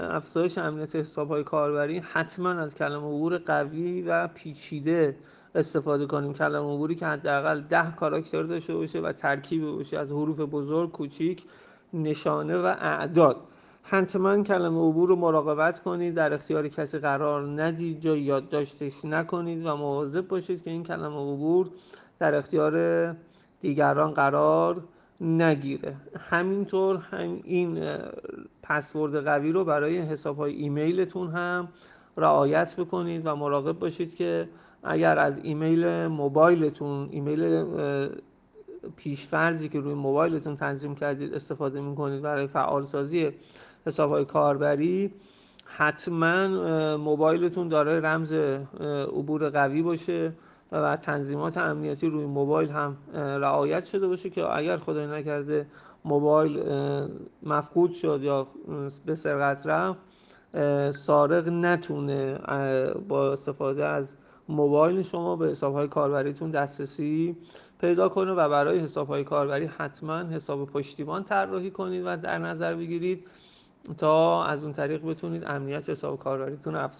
افزایش امنیت حساب‌های کاربری حتما از کلمه عبور قوی و پیچیده استفاده کنیم. کلمه عبوری که حداقل 10 کاراکتر داشته باشه و ترکیبی باشه از حروف بزرگ، کوچیک، نشانه و اعداد. حتما کلمه عبور رو مراقبت کنید، در اختیار کسی قرار ندید، جای یادداشتش نکنید و مواظب باشید که این کلمه عبور در اختیار دیگران قرار نگیره. همینطور این پسورد قوی رو برای حساب‌های ایمیلتون هم رعایت بکنید و مراقب باشید که اگر از ایمیل موبایلتون، ایمیل پیشفرضی که روی موبایلتون تنظیم کردید استفاده میکنید برای فعالسازی حساب‌های کاربری، حتما موبایلتون داره رمز عبور قوی باشه و تنظیمات امنیتی روی موبایل هم رعایت شده باشه که اگر خدای نکرده موبایل مفقود شد یا به سرقت رفت، سارق نتونه با استفاده از موبایل شما به حساب‌های کاربریتون دسترسی پیدا کنه و برای حساب‌های کاربری حتما حساب پشتیبان طراحی کنید و در نظر بگیرید تا از اون طریق بتونید امنیت حساب کاربریتون افزایش